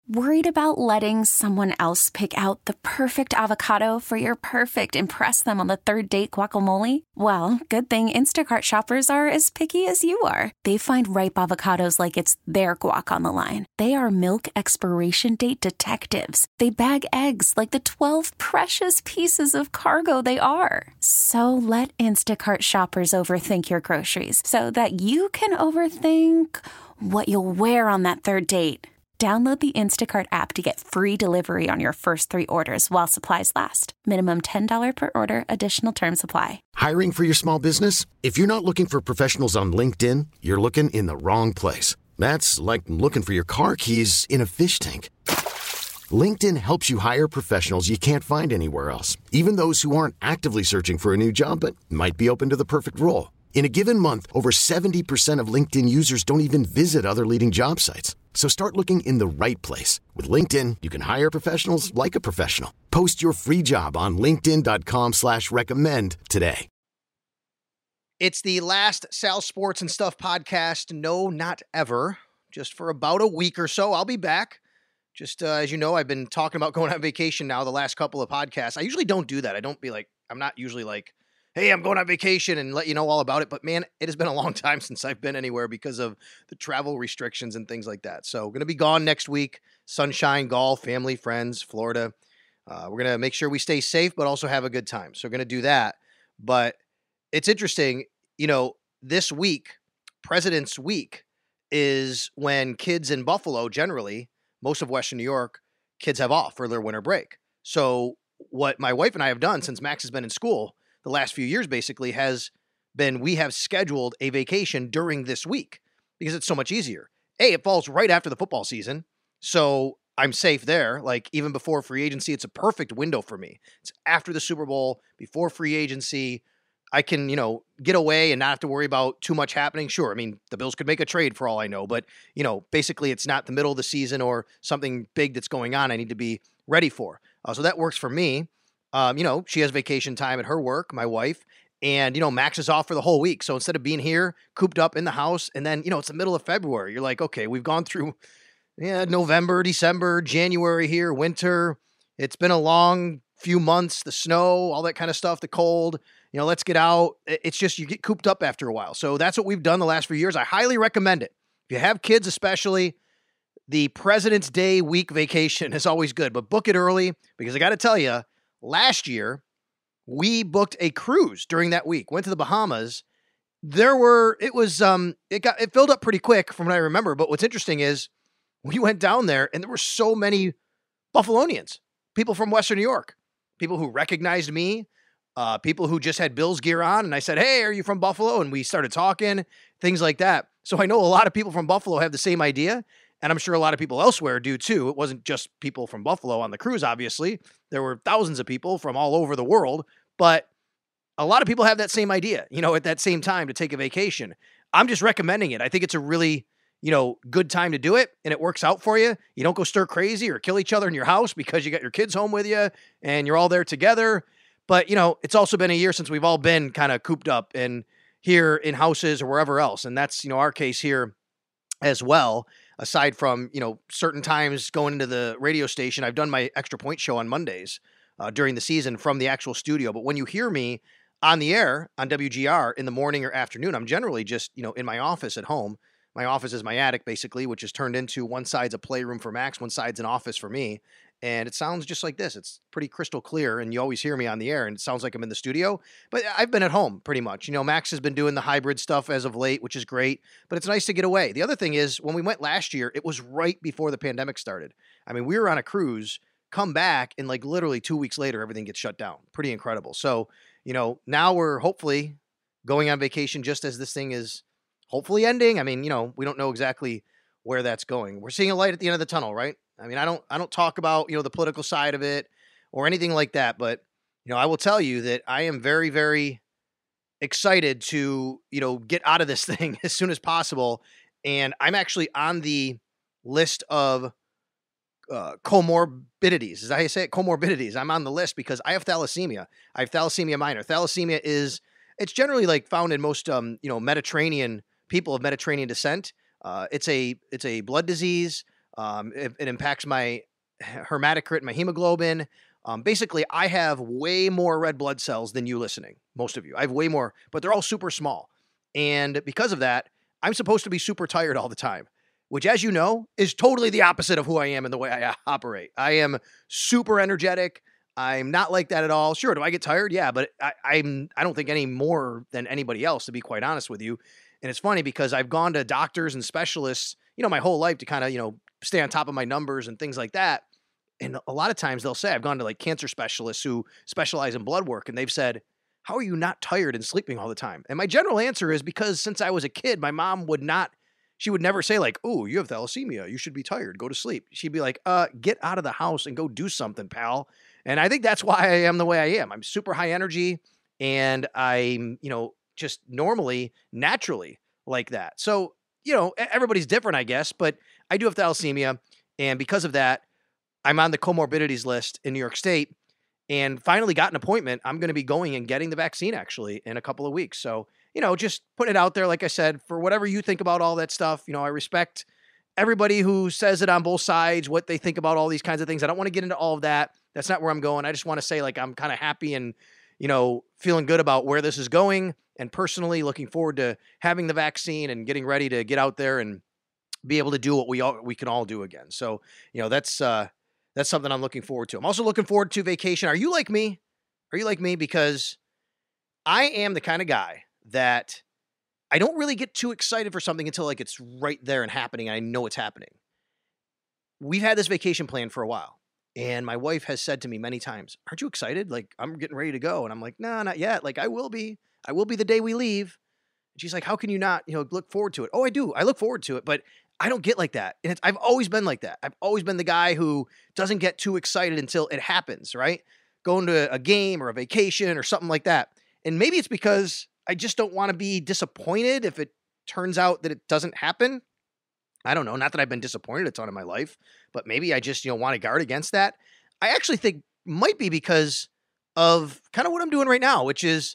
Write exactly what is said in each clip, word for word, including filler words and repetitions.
Worried about letting someone else pick out the perfect avocado for your perfect impress them on the third date guacamole? Well, good thing Instacart shoppers are as picky as you are. They find ripe avocados like it's their guac on the line. They are milk expiration date detectives. They bag eggs like the twelve precious pieces of cargo they are. So let Instacart shoppers overthink your groceries so that you can overthink what you'll wear on that third date. Download the Instacart app to get free delivery on your first three orders while supplies last. Minimum ten dollars per order. Additional terms apply. Hiring for your small business? If you're not looking for professionals on LinkedIn, you're looking in the wrong place. That's like looking for your car keys in a fish tank. LinkedIn helps you hire professionals you can't find anywhere else, even those who aren't actively searching for a new job but might be open to the perfect role. In a given month, over seventy percent of LinkedIn users don't even visit other leading job sites. So start looking in the right place. With LinkedIn, you can hire professionals like a professional. Post your free job on linkedin.com slash recommend today. It's the last Sal Sports and Stuff podcast. No, not ever. Just for about a week or so. I'll be back. Just uh, as you know, I've been talking about going on vacation now the last couple of podcasts. I usually don't do that. I don't be like, I'm not usually like, hey, I'm going on vacation and let you know all about it. But man, it has been a long time since I've been anywhere because of the travel restrictions and things like that. So going to be gone next week. Sunshine, golf, family, friends, Florida. Uh, we're going to make sure we stay safe, but also have a good time. So we're going to do that. But it's interesting, you know, this week, President's Week, is when kids in Buffalo, generally, most of Western New York, kids have off for their winter break. So what my wife and I have done since Max has been in school the last few years basically has been we have scheduled a vacation during this week because it's so much easier. A, it falls right after the football season, so I'm safe there. Like even before free agency, it's a perfect window for me. It's after the Super Bowl, before free agency. I can, you know, get away and not have to worry about too much happening. Sure, I mean, the Bills could make a trade for all I know, but, you know, basically it's not the middle of the season or something big that's going on I need to be ready for. Uh, so that works for me. Um, you know, she has vacation time at her work, my wife, and, you know, Max is off for the whole week. So instead of being here, cooped up in the house, and then, you know, it's the middle of February. You're like, okay, we've gone through yeah, November, December, January here, winter. It's been a long few months, the snow, all that kind of stuff, the cold. You know, let's get out. It's just you get cooped up after a while. So that's what we've done the last few years. I highly recommend it. If you have kids especially, the President's Day week vacation is always good, but book it early because I got to tell you, last year we booked a cruise during that week, went to the Bahamas. There were, it was, um, it got, it filled up pretty quick from what I remember. But what's interesting is we went down there and there were so many Buffalonians, people from Western New York, people who recognized me. Uh, people who just had Bills gear on, and I said, hey, are you from Buffalo? And we started talking, things like that. So I know a lot of people from Buffalo have the same idea, and I'm sure a lot of people elsewhere do too. It wasn't just people from Buffalo on the cruise, obviously. There were thousands of people from all over the world, but a lot of people have that same idea, you know, at that same time to take a vacation. I'm just recommending it. I think it's a really, you know, good time to do it, and it works out for you. You don't go stir crazy or kill each other in your house because you got your kids home with you, and you're all there together. But, you know, it's also been a year since we've all been kind of cooped up and here in houses or wherever else. And that's, you know, our case here as well. Aside from, you know, certain times going into the radio station, I've done my Extra Point show on Mondays uh, during the season from the actual studio. But when you hear me on the air on W G R in the morning or afternoon, I'm generally just, you know, in my office at home. My office is my attic, basically, which is turned into one side's a playroom for Max, one side's an office for me. And it sounds just like this. It's pretty crystal clear, and you always hear me on the air, and it sounds like I'm in the studio. But I've been at home pretty much. You know, Max has been doing the hybrid stuff as of late, which is great, but it's nice to get away. The other thing is, when we went last year, it was right before the pandemic started. I mean, we were on a cruise, come back, and like literally two weeks later, everything gets shut down. Pretty incredible. So, you know, now we're hopefully going on vacation just as this thing is hopefully ending. I mean, you know, we don't know exactly where that's going. We're seeing a light at the end of the tunnel, right? I mean, I don't, I don't talk about, you know, the political side of it or anything like that, but, you know, I will tell you that I am very, very excited to, you know, get out of this thing as soon as possible. And I'm actually on the list of uh, comorbidities. Is that how you say it? Comorbidities. I'm on the list because I have thalassemia. I have thalassemia minor. Thalassemia is, it's generally like found in most, um, you know, Mediterranean people of Mediterranean descent. Uh, it's a, it's a blood disease. Um, it, it impacts my hematocrit, my hemoglobin. Um, basically, I have way more red blood cells than you listening, most of you. I have way more, but they're all super small. And because of that, I'm supposed to be super tired all the time, which, as you know, is totally the opposite of who I am and the way I operate. I am super energetic. I'm not like that at all. Sure, do I get tired? Yeah, but I, I'm, I don't think any more than anybody else, to be quite honest with you. And it's funny because I've gone to doctors and specialists, you know, my whole life to kind of, you know, stay on top of my numbers and things like that. And a lot of times they'll say, I've gone to like cancer specialists who specialize in blood work, and they've said, how are you not tired and sleeping all the time? And my general answer is because since I was a kid, my mom would not, she would never say like, oh, you have thalassemia, you should be tired, go to sleep. She'd be like, uh, get out of the house and go do something, pal. And I think that's why I am the way I am. I'm super high energy, and I'm, you know, just normally, naturally like that. So, you know, everybody's different, I guess, but I do have thalassemia. And because of that, I'm on the comorbidities list in New York State, and finally got an appointment. I'm going to be going and getting the vaccine actually in a couple of weeks. So, you know, just put it out there. Like I said, for whatever you think about all that stuff, you know, I respect everybody who says it on both sides, what they think about all these kinds of things. I don't want to get into all of that. That's not where I'm going. I just want to say like, I'm kind of happy and, you know, feeling good about where this is going, and personally looking forward to having the vaccine and getting ready to get out there and be able to do what we all, we can all do again. So, you know, that's, uh, That's something I'm looking forward to. I'm also looking forward to vacation. Are you like me? Are you like me? Because I am the kind of guy that I don't really get too excited for something until like it's right there and happening. And I know it's happening. We've had this vacation plan for a while, and my wife has said to me many times, aren't you excited? Like, I'm getting ready to go. And I'm like, no, nah, not yet. Like, I will be. I will be the day we leave. And she's like, how can you not, you know, look forward to it? Oh, I do. I look forward to it. But I don't get like that. And it's, I've always been like that. I've always been the guy who doesn't get too excited until it happens, right? Going to a game or a vacation or something like that. And maybe it's because I just don't want to be disappointed if it turns out that it doesn't happen. I don't know. Not that I've been disappointed a ton in my life, but maybe I just, you know, want to guard against that. I actually think might be because of kind of what I'm doing right now, which is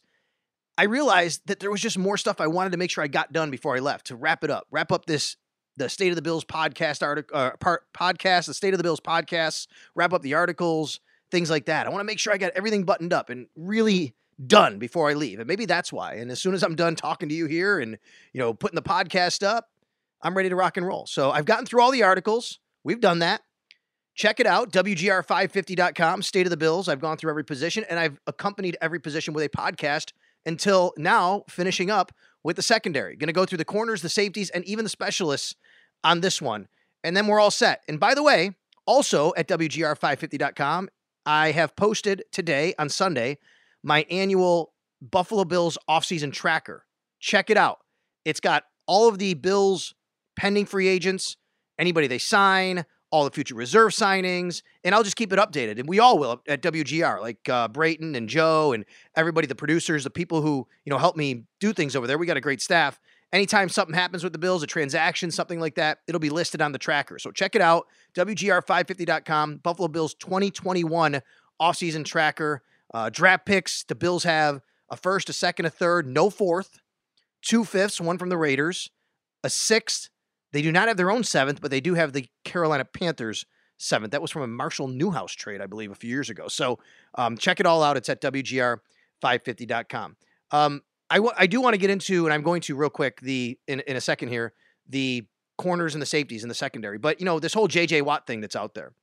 I realized that there was just more stuff I wanted to make sure I got done before I left to wrap it up, wrap up this the State of the Bills podcast article, uh, part, podcast, the State of the Bills podcasts, wrap up the articles, things like that. I want to make sure I got everything buttoned up and really done before I leave. And maybe that's why. And as soon as I'm done talking to you here and, you know, putting the podcast up, I'm ready to rock and roll. So I've gotten through all the articles. We've done that. Check it out. W G R five fifty dot com, State of the Bills. I've gone through every position, and I've accompanied every position with a podcast until now, finishing up with the secondary. Going to go through the corners, the safeties, and even the specialists on this one. And then we're all set. And by the way, also at W G R five fifty dot com, I have posted today on Sunday my annual Buffalo Bills offseason tracker. Check it out. It's got all of the Bills pending free agents, anybody they sign, all the future reserve signings, and I'll just keep it updated. And we all will at W G R, like uh, Brayton and Joe and everybody, the producers, the people who, you know, help me do things over there. We got a great staff. Anytime something happens with the Bills, a transaction, something like that, it'll be listed on the tracker. So check it out, W G R five fifty dot com, Buffalo Bills twenty twenty-one offseason tracker. Uh, draft picks, the Bills have a first, a second, a third, no fourth, two fifths, one from the Raiders, a sixth. They do not have their own seventh, but they do have the Carolina Panthers seventh. That was from a Marshall Newhouse trade, I believe, a few years ago. So um, check it all out. It's at W G R five fifty dot com. Um, I, w- I do want to get into, and I'm going to real quick, the in, in a second here, the corners and the safeties in the secondary. But, you know, this whole J J Watt thing that's out there.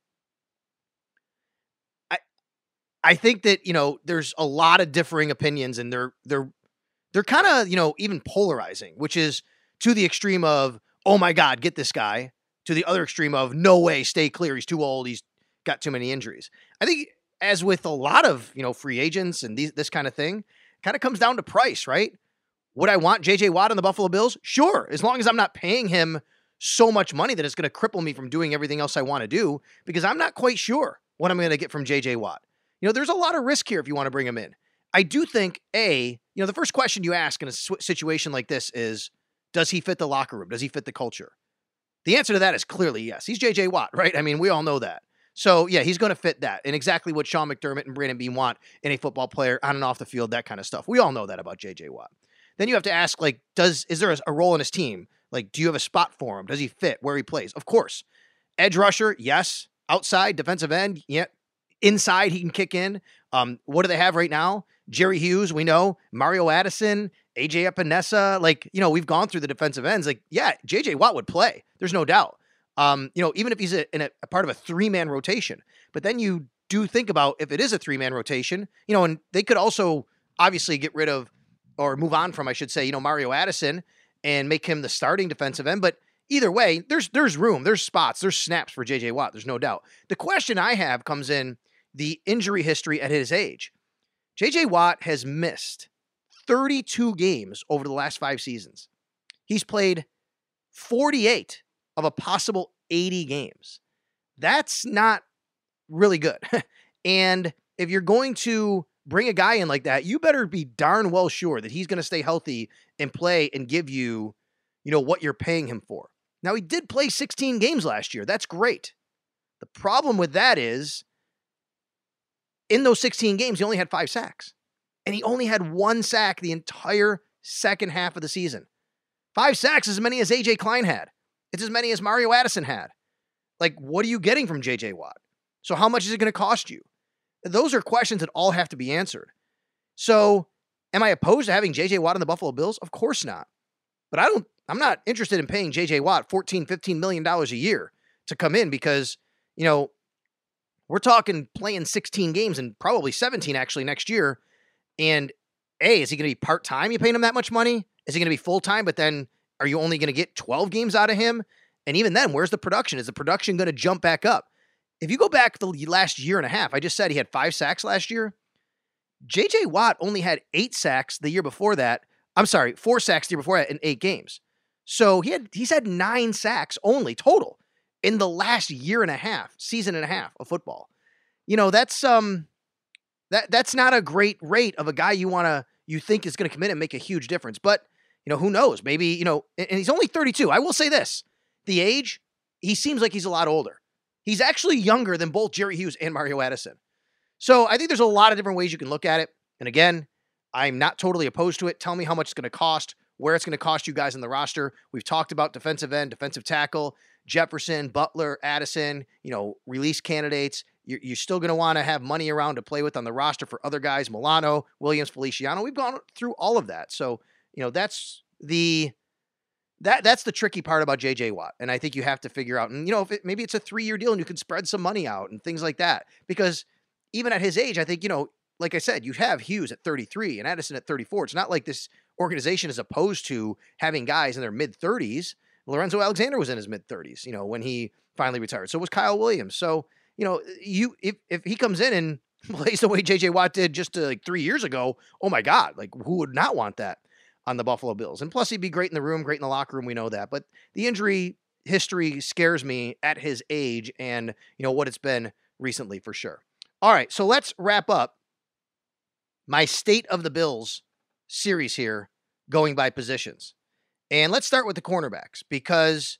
I I think that, you know, there's a lot of differing opinions, and they're they're they're kind of, you know, even polarizing, which is to the extreme of, oh my God, get this guy, to the other extreme of, no way, stay clear, he's too old, he's got too many injuries. I think, as with a lot of, you know, free agents and these, this kind of thing, kind of comes down to price, right? Would I want J J Watt on the Buffalo Bills? Sure, as long as I'm not paying him so much money that it's going to cripple me from doing everything else I want to do, because I'm not quite sure what I'm going to get from J J Watt. You know, there's a lot of risk here if you want to bring him in. I do think, A, you know, the first question you ask in a situation like this is, does he fit the locker room? Does he fit the culture? The answer to that is clearly yes. He's J J Watt, right? I mean, we all know that. So, yeah, he's going to fit that, and exactly what Sean McDermott and Brandon Beane want in a football player, on and off the field, that kind of stuff. We all know that about J J Watt. Then you have to ask, like, does is there a, a role in his team? Like, do you have a spot for him? Does he fit where he plays? Of course. edge rusher, yes. Outside, defensive end, yeah. Inside, he can kick in. Um, what do they have right now? Jerry Hughes, we know. Mario Addison, A J Epinesa. Like, you know, we've gone through the defensive ends. Like, yeah, J J Watt would play. There's no doubt. Um, you know, even if he's a, in a, a part of a three-man rotation. But then you do think about if it is a three-man rotation, you know, and they could also obviously get rid of or move on from, I should say, you know, Mario Addison and make him the starting defensive end. But either way, there's there's room, there's spots, there's snaps for J J Watt. There's no doubt. The question I have comes in the injury history at his age. J J Watt has missed thirty-two games over the last five seasons. He's played forty-eight of a possible eighty games. That's not really good. And if you're going to bring a guy in like that, you better be darn well sure that he's going to stay healthy and play and give you, you know, what you're paying him for. Now, he did play sixteen games last year. That's great. The problem with that is, in those sixteen games, he only had five sacks. And he only had one sack the entire second half of the season. Five sacks is as many as A J Klein had. It's as many as Mario Addison had. Like, what are you getting from J J Watt? So how much is it going to cost you? Those are questions that all have to be answered. So, am I opposed to having J J Watt on the Buffalo Bills? Of course not. But I don't, I'm not interested in paying J J Watt fourteen, fifteen million dollars a year to come in because, you know, we're talking playing sixteen games and probably seventeen actually next year. And A, is he going to be part-time? You paying him that much money? Is he going to be full-time? But then are you only going to get twelve games out of him? And even then, where's the production? Is the production going to jump back up? If you go back the last year and a half, I just said he had five sacks last year. J J Watt only had eight sacks the year before that. I'm sorry, four sacks the year before that in eight games. So he had he's had nine sacks only total in the last year and a half, season and a half of football. You know, that's um that that's not a great rate of a guy you want to you think is going to come in and make a huge difference. But, you know, who knows? Maybe, you know, and he's only thirty-two. I will say this. The age, he seems like he's a lot older. He's actually younger than both Jerry Hughes and Mario Addison. So I think there's a lot of different ways you can look at it. And again, I'm not totally opposed to it. Tell me how much it's going to cost, where it's going to cost you guys in the roster. We've talked about defensive end, defensive tackle, Jefferson, Butler, Addison, you know, release candidates. You're, you're still going to want to have money around to play with on the roster for other guys, Milano, Williams, Feliciano. We've gone through all of that. So, you know, that's the... That that's the tricky part about J J Watt. And I think you have to figure out, and you know, if it, maybe it's a three-year deal and you can spread some money out and things like that. Because even at his age, I think, you know, like I said, you have Hughes at thirty-three and Addison at thirty-four. It's not like this organization is opposed to having guys in their mid-thirties. Lorenzo Alexander was in his mid-thirties, you know, when he finally retired. So was Kyle Williams. So, you know, you if if he comes in and plays the way J J Watt did just uh, like three years ago, oh my God, like who would not want that on the Buffalo Bills? And plus he'd be great in the room, great in the locker room. We know that, but the injury history scares me at his age and, you know, what it's been recently for sure. All right. So let's wrap up my State of the Bills series here, going by positions. And let's start with the cornerbacks because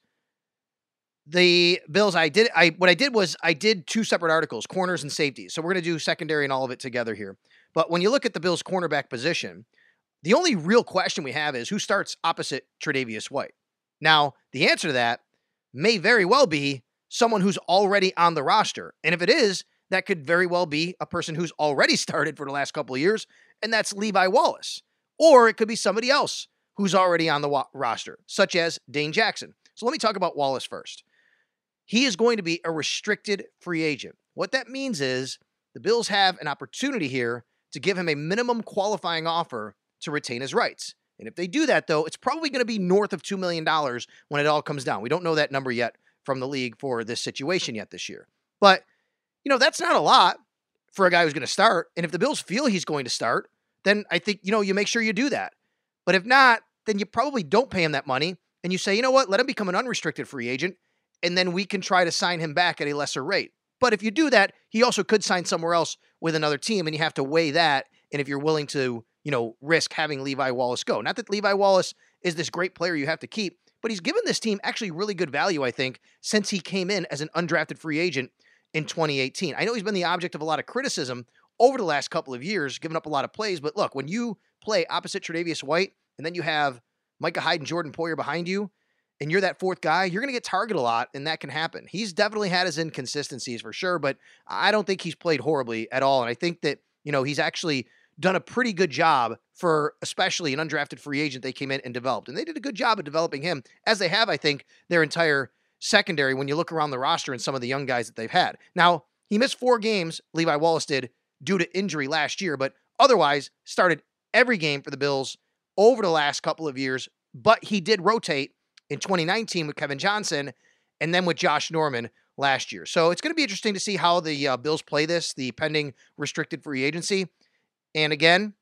the Bills, I did, I, what I did was I did two separate articles, corners and safeties. So we're going to do secondary and all of it together here. But when you look at the Bills cornerback position, the only real question we have is who starts opposite Tre'Davious White. Now, the answer to that may very well be someone who's already on the roster. And if it is, that could very well be a person who's already started for the last couple of years, and that's Levi Wallace. Or it could be somebody else who's already on the wa- roster, such as Dane Jackson. So let me talk about Wallace first. He is going to be a restricted free agent. What that means is the Bills have an opportunity here to give him a minimum qualifying offer to retain his rights. And if they do that, though, it's probably going to be north of two million dollars when it all comes down. We don't know that number yet from the league for this situation yet this year. But, you know, that's not a lot for a guy who's going to start. And if the Bills feel he's going to start, then I think, you know, you make sure you do that. But if not, then you probably don't pay him that money. And you say, you know what, let him become an unrestricted free agent, and then we can try to sign him back at a lesser rate. But if you do that, he also could sign somewhere else with another team, and you have to weigh that. And if you're willing to, you know, risk having Levi Wallace go. Not that Levi Wallace is this great player you have to keep, but he's given this team actually really good value, I think, since he came in as an undrafted free agent in twenty eighteen. I know he's been the object of a lot of criticism over the last couple of years, giving up a lot of plays, but look, when you play opposite Tre'Davious White, and then you have Micah Hyde and Jordan Poyer behind you, and you're that fourth guy, you're going to get targeted a lot, and that can happen. He's definitely had his inconsistencies for sure, but I don't think he's played horribly at all. And I think that, you know, he's actually done a pretty good job for especially an undrafted free agent they came in and developed. And they did a good job of developing him, as they have, I think, their entire secondary when you look around the roster and some of the young guys that they've had. Now, he missed four games, Levi Wallace did, due to injury last year, but otherwise started every game for the Bills over the last couple of years. But he did rotate in twenty nineteen with Kevin Johnson and then with Josh Norman last year. So it's going to be interesting to see how the uh, Bills play this, the pending restricted free agency. And again,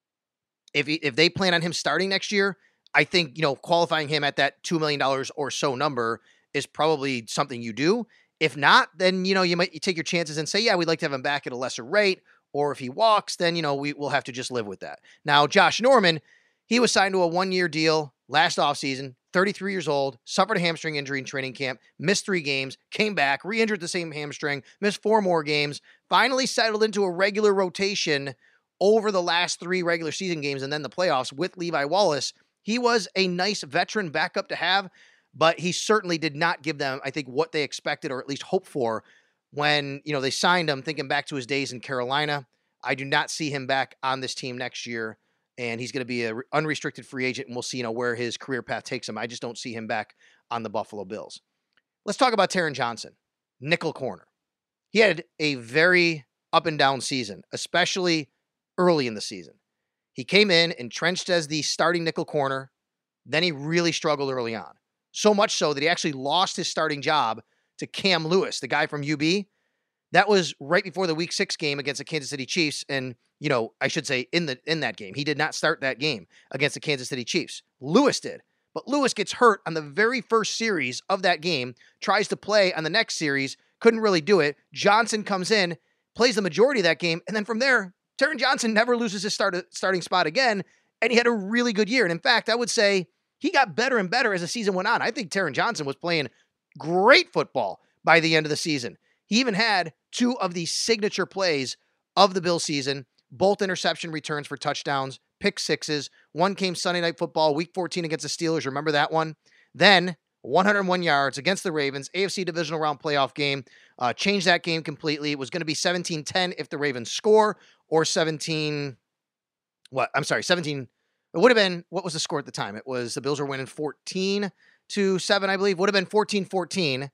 if he, if they plan on him starting next year, I think, you know, qualifying him at that two million dollars or so number is probably something you do. If not, then, you know, you might you take your chances and say, yeah, we'd like to have him back at a lesser rate. Or if he walks, then, you know, we will have to just live with that. Now, Josh Norman, he was signed to a one-year deal last offseason, thirty-three years old, suffered a hamstring injury in training camp, missed three games, came back, re-injured the same hamstring, missed four more games, finally settled into a regular rotation over the last three regular season games and then the playoffs with Levi Wallace. He was a nice veteran backup to have, but he certainly did not give them, I think, what they expected or at least hoped for when, you know, they signed him, thinking back to his days in Carolina. I do not see him back on this team next year, and he's going to be an unrestricted free agent, and we'll see, you know, where his career path takes him. I just don't see him back on the Buffalo Bills. Let's talk about Taron Johnson, nickel corner. He had a very up and down season, especially early in the season. He came in entrenched as the starting nickel corner. Then he really struggled early on. So much so that he actually lost his starting job to Cam Lewis, the guy from U B. That was right before the week six game against the Kansas City Chiefs. And, you know, I should say in the in that game, he did not start that game against the Kansas City Chiefs. Lewis did. But Lewis gets hurt on the very first series of that game, tries to play on the next series, couldn't really do it. Johnson comes in, plays the majority of that game, and then from there, Taron Johnson never loses his start, starting spot again, and he had a really good year. And in fact, I would say he got better and better as the season went on. I think Taron Johnson was playing great football by the end of the season. He even had two of the signature plays of the Bill season, both interception returns for touchdowns, pick sixes. One came Sunday Night Football, week fourteen against the Steelers. Remember that one? Then one hundred one yards against the Ravens, A F C Divisional Round playoff game. Uh, changed that game completely. It was going to be seventeen ten if the Ravens score, or seventeen, what? I'm sorry, seventeen. It would have been, what was the score at the time? It was the Bills were winning fourteen to seven, I believe. Would have been fourteen fourteen.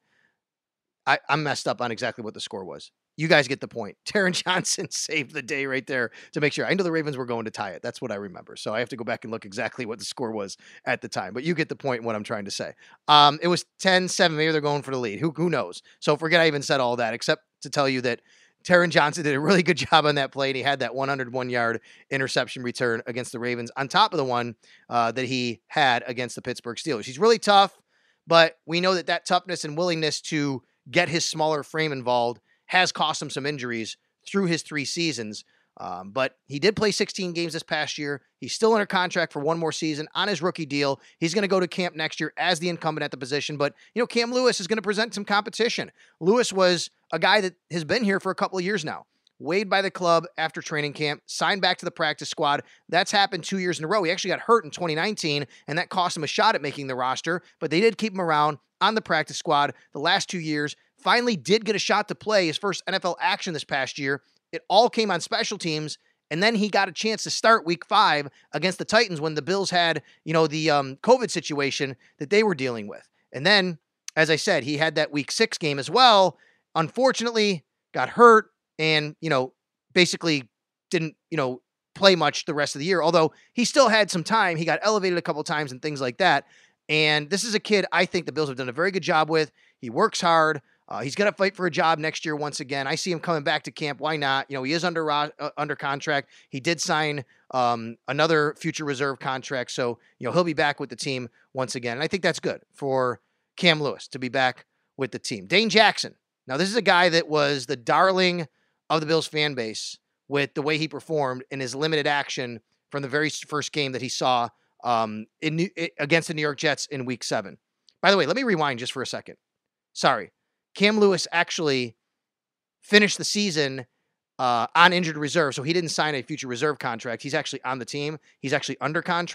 I, I'm messed up on exactly what the score was. You guys get the point. Taron Johnson saved the day right there to make sure. I know the Ravens were going to tie it. That's what I remember. So I have to go back and look exactly what the score was at the time. But you get the point in what I'm trying to say. Um, it was ten seven. Maybe they're going for the lead. Who, who knows? So forget I even said all that, except to tell you that Taron Johnson did a really good job on that play, and he had that one hundred one yard interception return against the Ravens on top of the one uh, that he had against the Pittsburgh Steelers. He's really tough, but we know that that toughness and willingness to get his smaller frame involved has cost him some injuries through his three seasons. Um, but he did play sixteen games this past year. He's still under contract for one more season on his rookie deal. He's going to go to camp next year as the incumbent at the position. But, you know, Cam Lewis is going to present some competition. Lewis was a guy that has been here for a couple of years now. Waived by the club after training camp, signed back to the practice squad. That's happened two years in a row. He actually got hurt in twenty nineteen, and that cost him a shot at making the roster. But they did keep him around on the practice squad the last two years. Finally did get a shot to play his first N F L action this past year. It all came on special teams, and then he got a chance to start week five against the Titans when the Bills had, you know, the um, COVID situation that they were dealing with. And then, as I said, he had that week six game as well. Unfortunately, got hurt and, you know, basically didn't, you know, play much the rest of the year. Although he still had some time. He got elevated a couple times and things like that. And this is a kid I think the Bills have done a very good job with. He works hard. Uh, he's going to fight for a job next year once again. I see him coming back to camp. Why not? You know, he is under uh, under contract. He did sign um, another future reserve contract. So, you know, he'll be back with the team once again. And I think that's good for Cam Lewis to be back with the team. Dane Jackson. Now, this is a guy that was the darling of the Bills fan base with the way he performed in his limited action from the very first game that he saw um, in New- against the New York Jets in week seven. By the way, let me rewind just for a second. Sorry. Cam Lewis actually finished the season uh, on injured reserve, so he didn't sign a future reserve contract. He's actually on the team. He's actually under contract,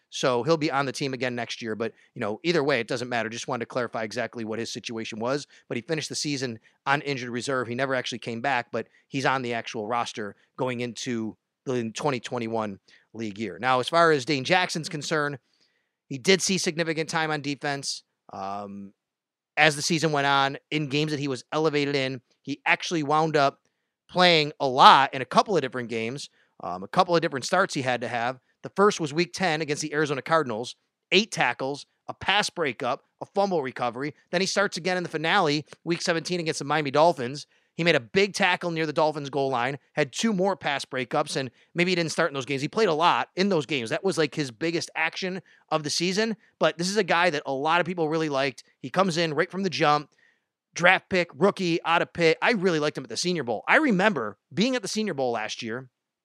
So he'll be on the team again next year. But, you know, either way, it doesn't matter. Just wanted to clarify exactly what his situation was. But he finished the season on injured reserve. He never actually came back, but he's on the actual roster going into the twenty twenty-one league year. Now, as far as Dane Jackson's concerned, he did see significant time on defense. Um, as the season went on, in games that he was elevated in, he actually wound up playing a lot in a couple of different games, um, a couple of different starts he had to have. The first was week ten against the Arizona Cardinals, eight tackles, a pass breakup, a fumble recovery. Then he starts again in the finale, week seventeen against the Miami Dolphins. He made a big tackle near the Dolphins goal line, had two more pass breakups, and maybe he didn't start in those games. He played a lot in those games. That was like his biggest action of the season. But this is a guy that a lot of people really liked. He comes in right from the jump, draft pick, rookie, out of Pitt. I really liked him at the Senior Bowl. I remember being at the Senior Bowl last year,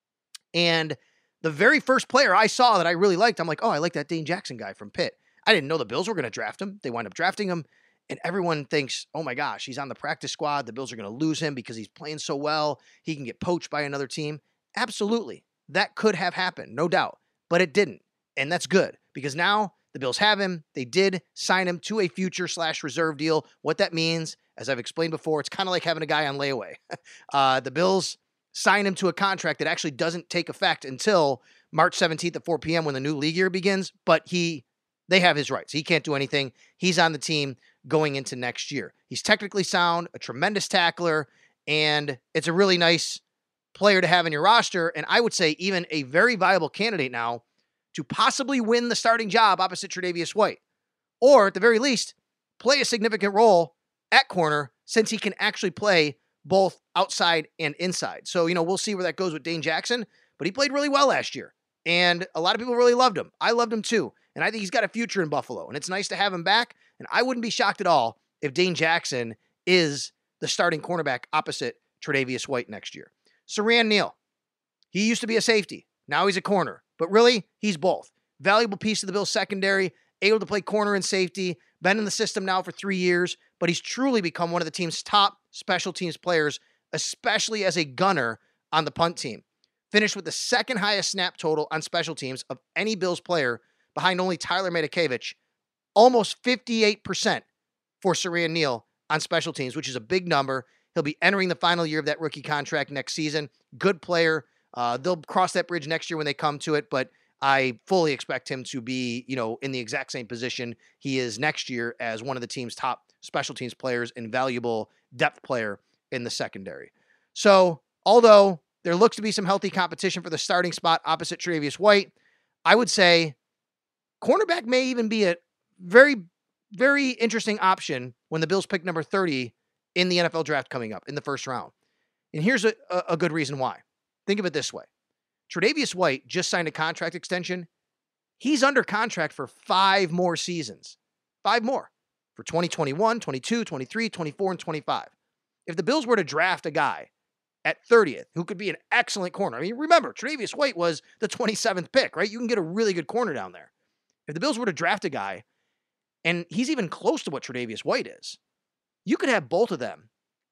and the very first player I saw that I really liked, I'm like, oh, I like that Dane Jackson guy from Pitt. I didn't know the Bills were going to draft him. They wind up drafting him. And everyone thinks, oh my gosh, he's on the practice squad. The Bills are going to lose him because he's playing so well. He can get poached by another team. Absolutely. That could have happened, no doubt. But it didn't. And that's good because now the Bills have him. They did sign him to a future slash reserve deal. What that means, as I've explained before, it's kind of like having a guy on layaway. uh, the Bills sign him to a contract that actually doesn't take effect until March seventeenth at four p.m. when the new league year begins. But he, they have his rights. He can't do anything. He's on the team going into next year. He's technically sound, a tremendous tackler, and it's a really nice player to have in your roster. And I would say even a very viable candidate now to possibly win the starting job opposite Tre'Davious White, or at the very least, play a significant role at corner since he can actually play both outside and inside. So, you know, we'll see where that goes with Dane Jackson, but he played really well last year. And a lot of people really loved him. I loved him too. And I think he's got a future in Buffalo. And it's nice to have him back. And I wouldn't be shocked at all if Dane Jackson is the starting cornerback opposite Tre'Davious White next year. Siran Neal. He used to be a safety. Now he's a corner. But really, he's both. Valuable piece of the Bills secondary, able to play corner and safety, been in the system now for three years, but he's truly become one of the team's top special teams players, especially as a gunner on the punt team. Finished with the second highest snap total on special teams of any Bills player behind only Tyler Matakevich, almost fifty-eight percent for Siran Neal on special teams, which is a big number. He'll be entering the final year of that rookie contract next season. Good player. Uh, they'll cross that bridge next year when they come to it, but I fully expect him to be, you know, in the exact same position he is next year as one of the team's top special teams players and valuable depth player in the secondary. So, although there looks to be some healthy competition for the starting spot opposite Tre'Davious White, I would say cornerback may even be a very, very interesting option when the Bills pick number thirty in the N F L draft coming up in the first round. And here's a, a good reason why. Think of it this way. Tre'Davious White just signed a contract extension. He's under contract for five more seasons. Five more. For twenty twenty-one, twenty-two, twenty-three, twenty-four, and twenty-five. If the Bills were to draft a guy at thirtieth who could be an excellent corner. I mean, remember, Tre'Davious White was the twenty-seventh pick, right? You can get a really good corner down there. If the Bills were to draft a guy, and he's even close to what Tre'Davious White is, you could have both of them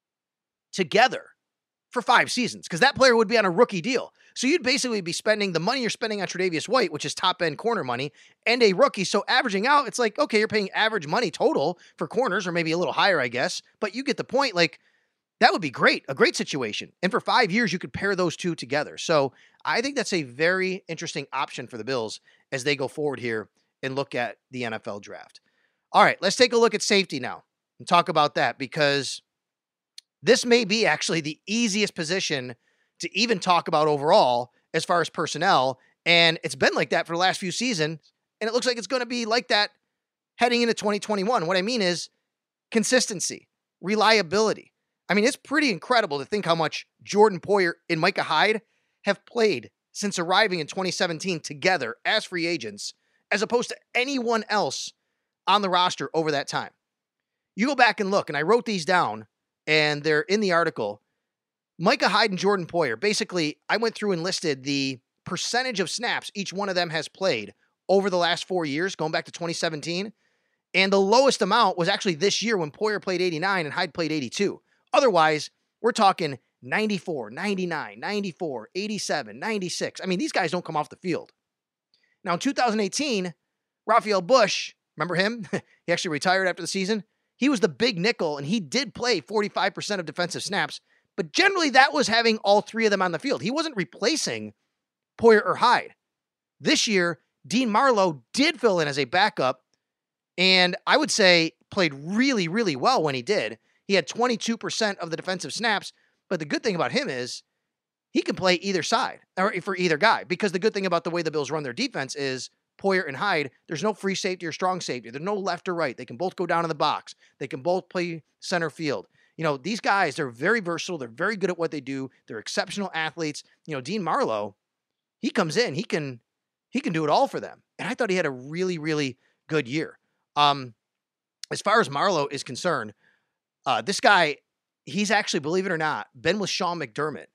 together for five seasons because that player would be on a rookie deal. So you'd basically be spending the money you're spending on Tre'Davious White, which is top-end corner money, and a rookie. So averaging out, it's like, okay, you're paying average money total for corners, or maybe a little higher, I guess. But you get the point. Like, that would be great, a great situation. And for five years, you could pair those two together. So I think that's a very interesting option for the Bills as they go forward here and look at the N F L draft. All right, let's take a look at safety now and talk about that, because this may be actually the easiest position to even talk about overall as far as personnel. And it's been like that for the last few seasons. And it looks like it's going to be like that heading into twenty twenty-one. What I mean is consistency, reliability. I mean, it's pretty incredible to think how much Jordan Poyer and Micah Hyde have played since arriving in twenty seventeen together as free agents, as opposed to anyone else on the roster over that time. You go back and look, and I wrote these down, and they're in the article. Micah Hyde and Jordan Poyer, basically, I went through and listed the percentage of snaps each one of them has played over the last four years, going back to twenty seventeen. And the lowest amount was actually this year when Poyer played eighty-nine and Hyde played eighty-two. Otherwise, we're talking ninety-four, ninety-nine, ninety-four, eighty-seven, ninety-six. I mean, these guys don't come off the field. Now, in two thousand eighteen, Raphael Bush, remember him? He actually retired after the season. He was the big nickel, and he did play forty-five percent of defensive snaps, but generally that was having all three of them on the field. He wasn't replacing Poyer or Hyde. This year, Dean Marlowe did fill in as a backup, and I would say played really, really well when he did. He had twenty-two percent of the defensive snaps, but the good thing about him is he can play either side, or for either guy, because the good thing about the way the Bills run their defense is Poyer and Hyde, there's no free safety or strong safety. There's no left or right. They can both go down in the box. They can both play center field. You know, these guys, they're very versatile. They're very good at what they do. They're exceptional athletes. You know, Dean Marlowe, he comes in, he can he can do it all for them. And I thought he had a really, really good year. Um, as far as Marlowe is concerned, uh, this guy, he's actually, believe it or not, been with Sean McDermott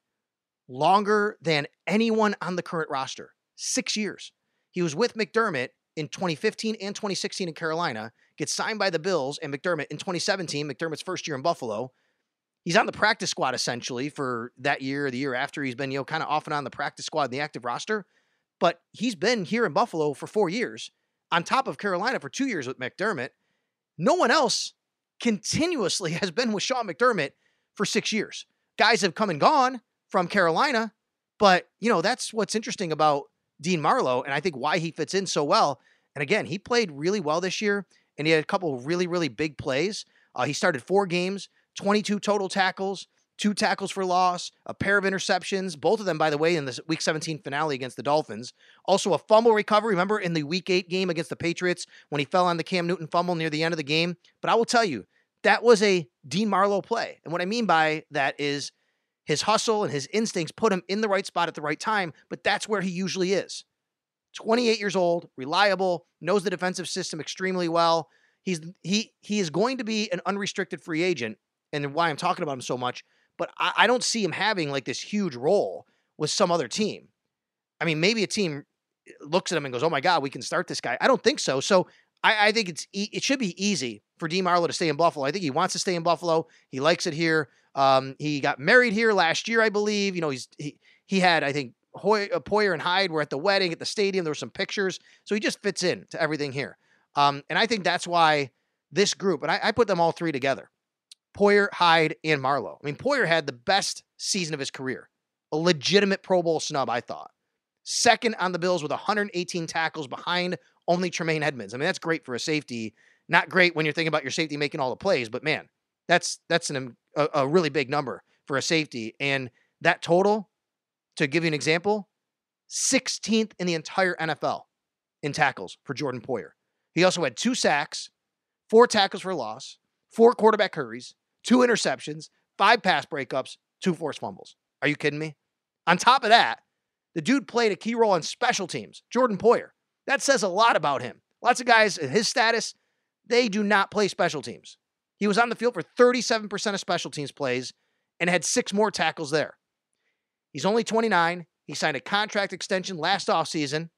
longer than anyone on the current roster. Six years. He was with McDermott in twenty fifteen and twenty sixteen in Carolina, gets signed by the Bills and McDermott in twenty seventeen, McDermott's first year in Buffalo. He's on the practice squad essentially for that year or the year after. He's been, you know, kind of off and on the practice squad and the active roster, but he's been here in Buffalo for four years on top of Carolina for two years with McDermott. No one else continuously has been with Sean McDermott for six years. Guys have come and gone from Carolina, but you know, that's what's interesting about Dean Marlowe, and I think why he fits in so well. And again, he played really well this year, and he had a couple of really, really big plays. Uh, he started four games, twenty-two total tackles, two tackles for loss, a pair of interceptions, both of them, by the way, in the Week seventeen finale against the Dolphins. Also a fumble recovery, remember, in the Week eight game against the Patriots when he fell on the Cam Newton fumble near the end of the game. But I will tell you, that was a Dean Marlowe play. And what I mean by that is his hustle and his instincts put him in the right spot at the right time, but that's where he usually is. twenty-eight years old, reliable, knows the defensive system extremely well. He's he he is going to be an unrestricted free agent, and why I'm talking about him so much, but I, I don't see him having like this huge role with some other team. I mean, maybe a team looks at him and goes, oh my God, we can start this guy. I don't think so. So I, I think it's it should be easy for Dean Marlowe to stay in Buffalo. I think he wants to stay in Buffalo. He likes it here. Um, he got married here last year, I believe. You know, he's he he had, I think, Hoy, uh, Poyer and Hyde were at the wedding at the stadium. There were some pictures. So he just fits in to everything here. Um, and I think that's why this group, and I, I put them all three together, Poyer, Hyde, and Marlowe. I mean, Poyer had the best season of his career. A legitimate Pro Bowl snub, I thought. Second on the Bills with one hundred eighteen tackles behind only Tremaine Edmonds. I mean, that's great for a safety. Not great when you're thinking about your safety making all the plays, but man, that's that's an, a, a really big number for a safety. And that total, to give you an example, sixteenth in the entire N F L in tackles for Jordan Poyer. He also had two sacks, four tackles for loss, four quarterback hurries, two interceptions, five pass breakups, two forced fumbles. Are you kidding me? On top of that, the dude played a key role on special teams, Jordan Poyer. That says a lot about him. Lots of guys in his status, they do not play special teams. He was on the field for thirty-seven percent of special teams plays and had six more tackles there. He's only twenty-nine. He signed a contract extension last offseason,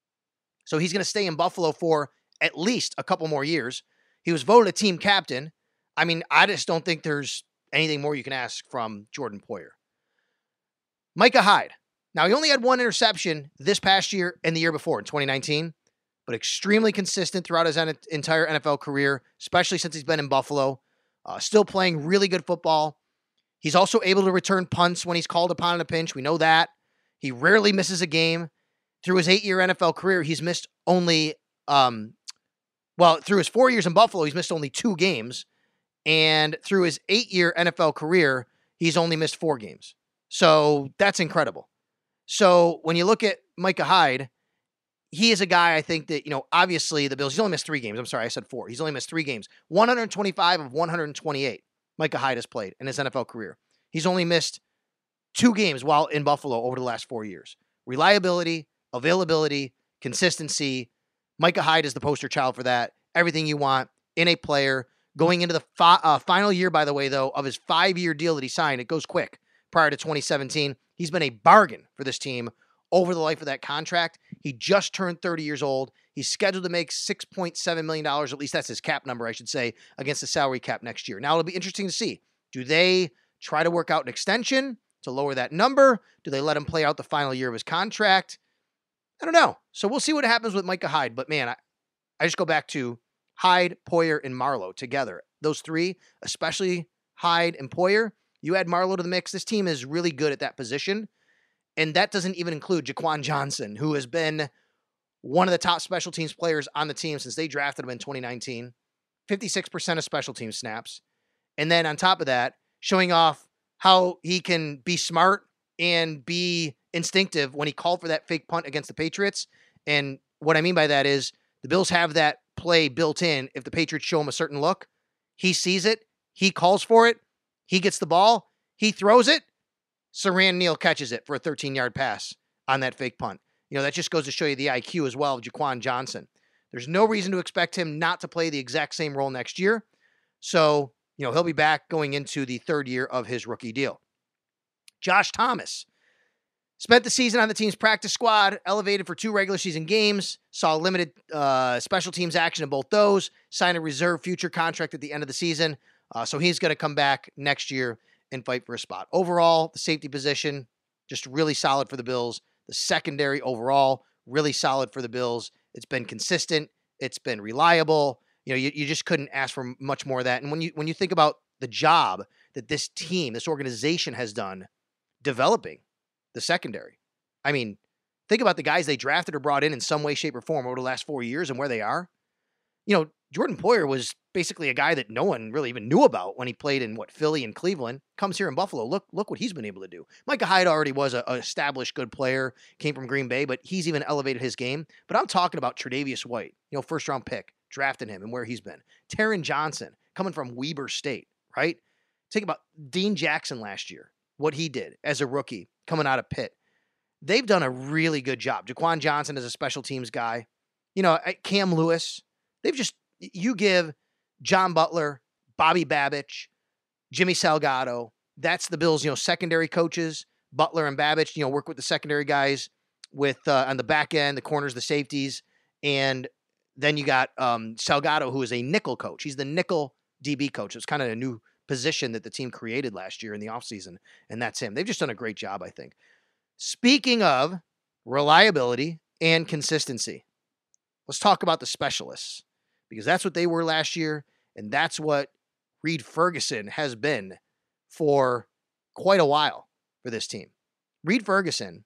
so he's going to stay in Buffalo for at least a couple more years. He was voted a team captain. I mean, I just don't think there's anything more you can ask from Jordan Poyer. Micah Hyde. Now, he only had one interception this past year and the year before in twenty nineteen, but extremely consistent throughout his en- entire N F L career, especially since he's been in Buffalo. Uh, still playing really good football. He's also able to return punts when he's called upon in a pinch. We know that. He rarely misses a game. Through his eight-year N F L career, he's missed only, um, well, through his four years in Buffalo, he's missed only two games. And through his eight-year N F L career, he's only missed four games. So that's incredible. So when you look at Micah Hyde, he is a guy I think that, you know, obviously the Bills, he's only missed three games. I'm sorry, I said four. He's only missed three games. one hundred twenty-five of one hundred twenty-eight Micah Hyde has played in his N F L career. He's only missed two games while in Buffalo over the last four years. Reliability, availability, consistency. Micah Hyde is the poster child for that. Everything you want in a player. Going into the fi- uh, final year, by the way, though, of his five-year deal that he signed, it goes quick. Prior to twenty seventeen, he's been a bargain for this team over the life of that contract. He just turned thirty years old. He's scheduled to make six point seven million dollars, at least that's his cap number, I should say, against the salary cap next year. Now, it'll be interesting to see. Do they try to work out an extension to lower that number? Do they let him play out the final year of his contract? I don't know. So we'll see what happens with Micah Hyde. But man, I, I just go back to Hyde, Poyer, and Marlowe together. Those three, especially Hyde and Poyer, you add Marlowe to the mix. This team is really good at that position. And that doesn't even include Jaquan Johnson, who has been one of the top special teams players on the team since they drafted him in twenty nineteen. fifty-six percent of special team snaps. And then on top of that, showing off how he can be smart and be instinctive when he called for that fake punt against the Patriots. And what I mean by that is the Bills have that play built in. If the Patriots show him a certain look, he sees it, he calls for it, he gets the ball, he throws it, Siran Neal catches it for a thirteen-yard pass on that fake punt. You know, that just goes to show you the I Q as well of Jaquan Johnson. There's no reason to expect him not to play the exact same role next year. So, you know, he'll be back going into the third year of his rookie deal. Josh Thomas spent the season on the team's practice squad, elevated for two regular season games, saw limited uh, special teams action in both those, signed a reserve future contract at the end of the season. Uh, so he's going to come back next year and fight for a spot. Overall, the safety position, just really solid for the Bills. The secondary overall, really solid for the Bills. It's been consistent. It's been reliable. You know, you, you just couldn't ask for much more of that. And when you when you think about the job that this team, this organization has done developing the secondary, I mean, think about the guys they drafted or brought in in some way, shape, or form over the last four years and where they are. You know, Jordan Poyer was basically a guy that no one really even knew about when he played in, what, Philly and Cleveland. Comes here in Buffalo. Look look what he's been able to do. Micah Hyde already was an established good player, came from Green Bay, but he's even elevated his game. But I'm talking about Tre'Davious White, you know, first-round pick, drafting him and where he's been. Taron Johnson, coming from Weber State, right? Think about Dean Jackson last year, what he did as a rookie coming out of Pitt. They've done a really good job. Jaquan Johnson is a special teams guy. You know, Cam Lewis. They've just, you give John Butler, Bobby Babich, Jimmy Salgado, that's the Bills, you know, secondary coaches, Butler and Babich, you know, work with the secondary guys with uh, on the back end, the corners, the safeties. And then you got um, Salgado, who is a nickel coach. He's the nickel D B coach. It's kind of a new position that the team created last year in the offseason, and that's him. They've just done a great job, I think. Speaking of reliability and consistency, let's talk about the specialists, because that's what they were last year, and that's what Reid Ferguson has been for quite a while for this team. Reid Ferguson,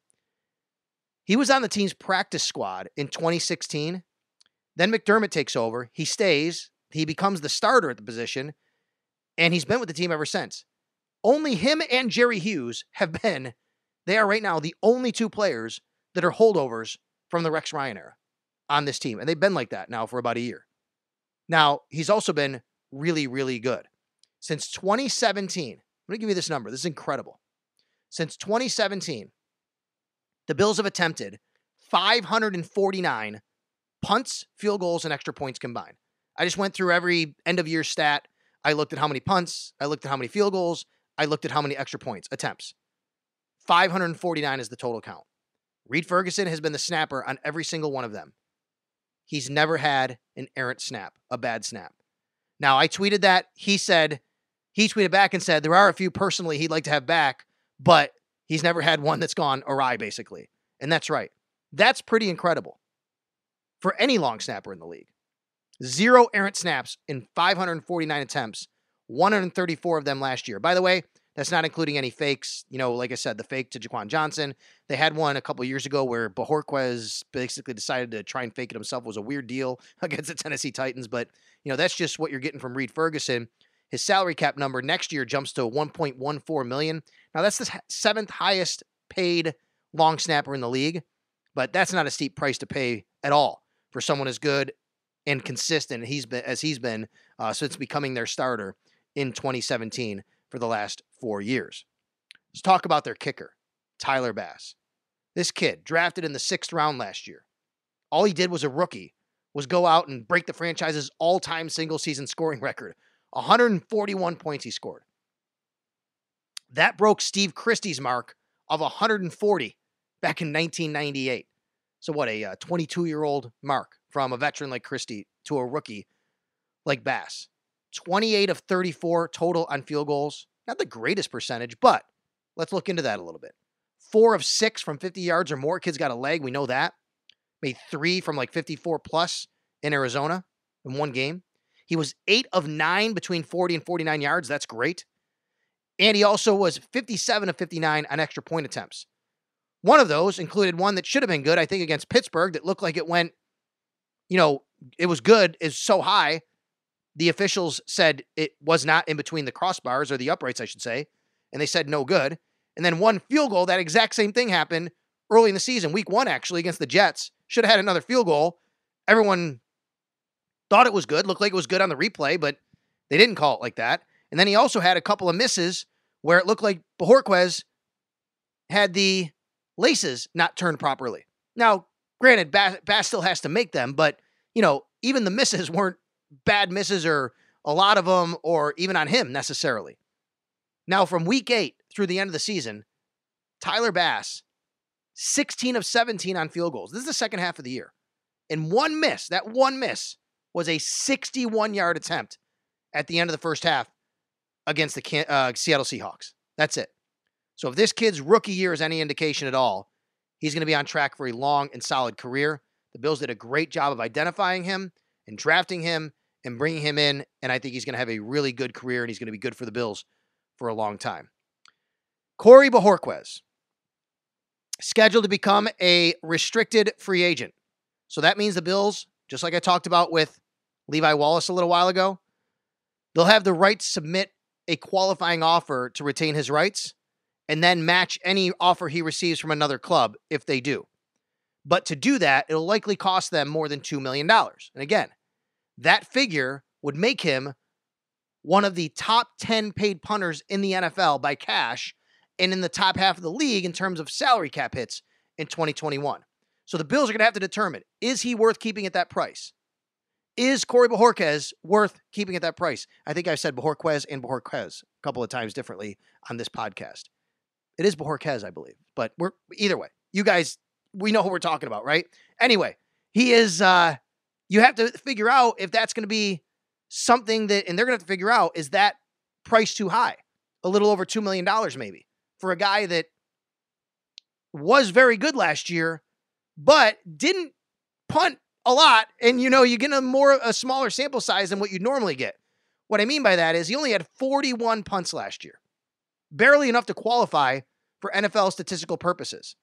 he was on the team's practice squad in twenty sixteen. Then McDermott takes over. He stays. He becomes the starter at the position, and he's been with the team ever since. Only him and Jerry Hughes have been, they are right now the only two players that are holdovers from the Rex Ryan era on this team, and they've been like that now for about a year. Now, he's also been really, really good. Since twenty seventeen, I'm going to give you this number. This is incredible. Since twenty seventeen, the Bills have attempted five hundred forty-nine punts, field goals, and extra points combined. I just went through every end-of-year stat. I looked at how many punts. I looked at how many field goals. I looked at how many extra points, attempts. five hundred forty-nine is the total count. Reid Ferguson has been the snapper on every single one of them. He's never had an errant snap, a bad snap. Now, I tweeted that. He said, he tweeted back and said, there are a few personally he'd like to have back, but he's never had one that's gone awry, basically. And that's right. That's pretty incredible for any long snapper in the league. Zero errant snaps in five hundred forty-nine attempts, one hundred thirty-four of them last year. By the way, that's not including any fakes. You know, like I said, the fake to Jaquan Johnson. They had one a couple years ago where Bojorquez basically decided to try and fake it himself. It was a weird deal against the Tennessee Titans. But, you know, that's just what you're getting from Reid Ferguson. His salary cap number next year jumps to one point one four million dollars. Now, that's the seventh highest paid long snapper in the league. But that's not a steep price to pay at all for someone as good and consistent he's been, as he's been uh, since becoming their starter in twenty seventeen for the last four years. Let's talk about their kicker, Tyler Bass. This kid, drafted in the sixth round last year. All he did was a rookie, was go out and break the franchise's all-time single-season scoring record. one hundred forty-one points he scored. That broke Steve Christie's mark of one hundred forty back in nineteen ninety-eight. So what, a uh, twenty-two-year-old mark from a veteran like Christie to a rookie like Bass. twenty-eight of thirty-four total on field goals. Not the greatest percentage, but let's look into that a little bit. Four of six from fifty yards or more. Kid's got a leg. We know that. made three from like fifty-four plus in Arizona in one game. He was eight of nine between forty and forty-nine yards. That's great. And he also was fifty-seven of fifty-nine on extra point attempts. One of those included one that should have been good, I think, against Pittsburgh that looked like it went, you know, it was good, is so high. The officials said it was not in between the crossbars, or the uprights, I should say, and they said no good. And then one field goal, that exact same thing happened early in the season, week one, actually, against the Jets. Should have had another field goal. Everyone thought it was good, looked like it was good on the replay, but they didn't call it like that. And then he also had a couple of misses where it looked like Bojorquez had the laces not turned properly. Now, granted, Bass, Bass still has to make them, but, you know, even the misses weren't bad misses, or a lot of them, or even on him necessarily. Now, from week eight through the end of the season, Tyler Bass, sixteen of seventeen on field goals. This is the second half of the year. And one miss, that one miss, was a sixty-one-yard attempt at the end of the first half against the uh, Seattle Seahawks. That's it. So if this kid's rookie year is any indication at all, he's going to be on track for a long and solid career. The Bills did a great job of identifying him and drafting him and bringing him in, and I think he's going to have a really good career, and he's going to be good for the Bills for a long time. Corey Bojorquez, scheduled to become a restricted free agent. So that means the Bills, just like I talked about with Levi Wallace a little while ago, they'll have the right to submit a qualifying offer to retain his rights and then match any offer he receives from another club if they do. But to do that, it'll likely cost them more than two million dollars. And again, that figure would make him one of the top ten paid punters in the N F L by cash and in the top half of the league in terms of salary cap hits in twenty twenty-one. So the Bills are going to have to determine, is he worth keeping at that price? Is Corey Bojorquez worth keeping at that price? I think I've said Bojorquez and Bojorquez a couple of times differently on this podcast. It is Bojorquez, I believe. But we're either way. You guys, we know who we're talking about, right? Anyway, he is, uh, you have to figure out if that's going to be something that, and they're going to have to figure out, is that price too high? A little over two million dollars maybe for a guy that was very good last year, but didn't punt a lot. And, you know, you get a more, a smaller sample size than what you normally get. What I mean by that is he only had forty-one punts last year, barely enough to qualify for N F L statistical purposes.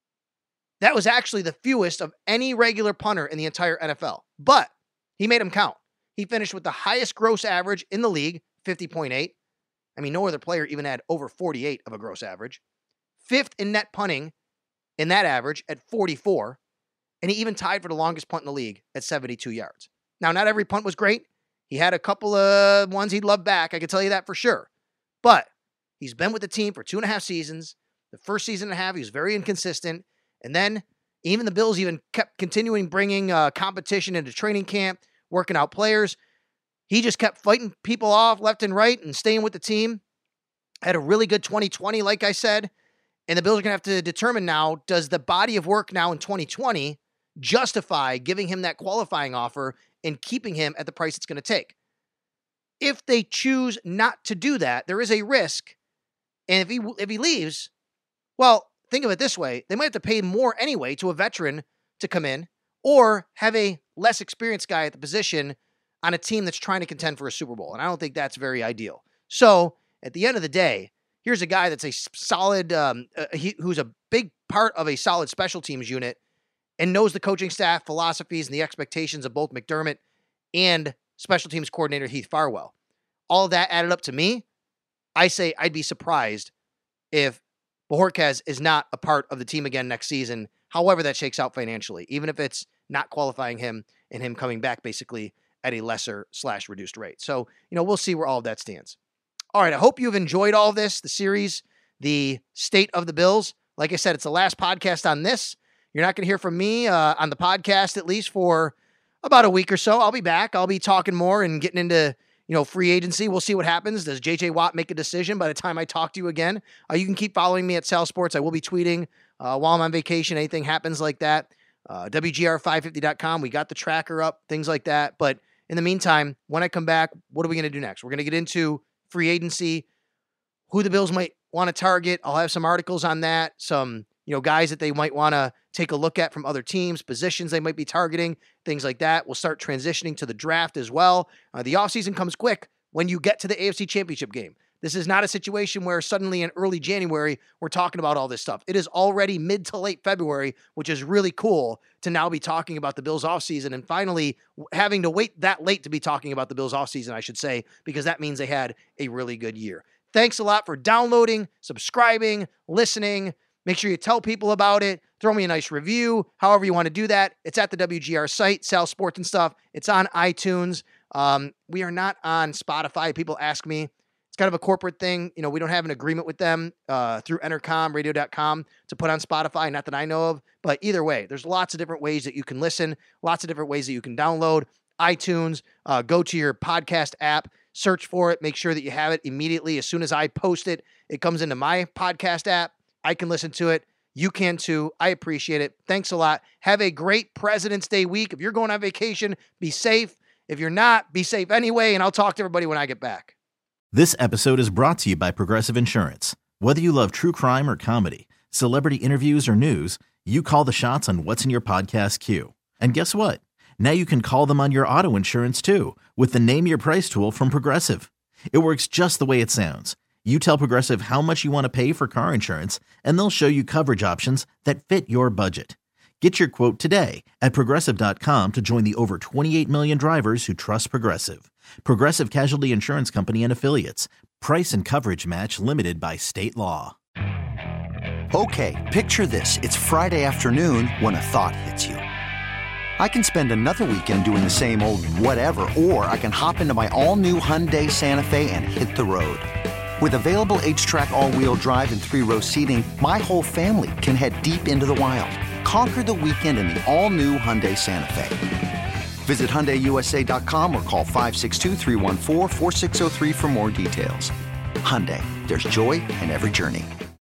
That was actually the fewest of any regular punter in the entire N F L, but he made them count. He finished with the highest gross average in the league, fifty point eight. I mean, no other player even had over forty-eight of a gross average. Fifth in net punting in that average at forty-four. And he even tied for the longest punt in the league at seventy-two yards. Now, not every punt was great. He had a couple of ones he'd love back. I can tell you that for sure. But he's been with the team for two and a half seasons. The first season and a half, he was very inconsistent. And then even the Bills even kept continuing bringing uh, competition into training camp, working out players. He just kept fighting people off left and right and staying with the team. Had a really good twenty twenty, like I said. And the Bills are going to have to determine now, does the body of work now in twenty twenty justify giving him that qualifying offer and keeping him at the price it's going to take? If they choose not to do that, there is a risk. And if he if he leaves, well, think of it this way. They might have to pay more anyway to a veteran to come in, or have a less experienced guy at the position on a team that's trying to contend for a Super Bowl. And I don't think that's very ideal. So at the end of the day, here's a guy that's a solid, um, uh, he, who's a big part of a solid special teams unit and knows the coaching staff philosophies and the expectations of both McDermott and special teams coordinator Heath Farwell. All of that added up to me, I say I'd be surprised if Bojorquez is not a part of the team again next season, however that shakes out financially, even if it's not qualifying him and him coming back basically at a lesser slash reduced rate. So, you know, we'll see where all of that stands. All right, I hope you've enjoyed all of this, the series, the state of the Bills. Like I said, it's the last podcast on this. You're not going to hear from me uh, on the podcast, at least for about a week or so. I'll be back. I'll be talking more and getting into, you know, free agency. We'll see what happens. Does J J Watt make a decision by the time I talk to you again? Uh, you can keep following me at Sal Sports. I will be tweeting uh, while I'm on vacation. Anything happens like that. Uh, W G R five fifty dot com. We got the tracker up, things like that. But in the meantime, when I come back, what are we going to do next? We're going to get into free agency, who the Bills might want to target. I'll have some articles on that, some you know, guys that they might want to take a look at from other teams, positions they might be targeting, things like that. We'll start transitioning to the draft as well. Uh, the offseason comes quick when you get to the A F C Championship game. This is not a situation where suddenly in early January, we're talking about all this stuff. It is already mid to late February, which is really cool to now be talking about the Bills offseason and finally having to wait that late to be talking about the Bills offseason, I should say, because that means they had a really good year. Thanks a lot for downloading, subscribing, listening. Make sure you tell people about it. Throw me a nice review, however you want to do that. It's at the W G R site, Sal Sports and Stuff. It's on iTunes. Um, we are not on Spotify. People ask me. It's kind of a corporate thing. You know, we don't have an agreement with them uh, through entercom radio dot com to put on Spotify, not that I know of. But either way, there's lots of different ways that you can listen, lots of different ways that you can download. iTunes, uh, go to your podcast app, search for it, make sure that you have it immediately. As soon as I post it, it comes into my podcast app. I can listen to it. You can too. I appreciate it. Thanks a lot. Have a great President's Day week. If you're going on vacation, be safe. If you're not, be safe anyway, and I'll talk to everybody when I get back. This episode is brought to you by Progressive Insurance. Whether you love true crime or comedy, celebrity interviews or news, you call the shots on what's in your podcast queue. And guess what? Now you can call them on your auto insurance too with the Name Your Price tool from Progressive. It works just the way it sounds. You tell Progressive how much you want to pay for car insurance, and they'll show you coverage options that fit your budget. Get your quote today at Progressive dot com to join the over twenty-eight million drivers who trust Progressive. Progressive Casualty Insurance Company and Affiliates. Price and coverage match limited by state law. Okay, picture this. It's Friday afternoon when a thought hits you. I can spend another weekend doing the same old whatever, or I can hop into my all-new Hyundai Santa Fe and hit the road. With available H-Track all-wheel drive and three-row seating, my whole family can head deep into the wild. Conquer the weekend in the all-new Hyundai Santa Fe. Visit Hyundai U S A dot com or call five six two, three one four, four six zero three for more details. Hyundai, there's joy in every journey.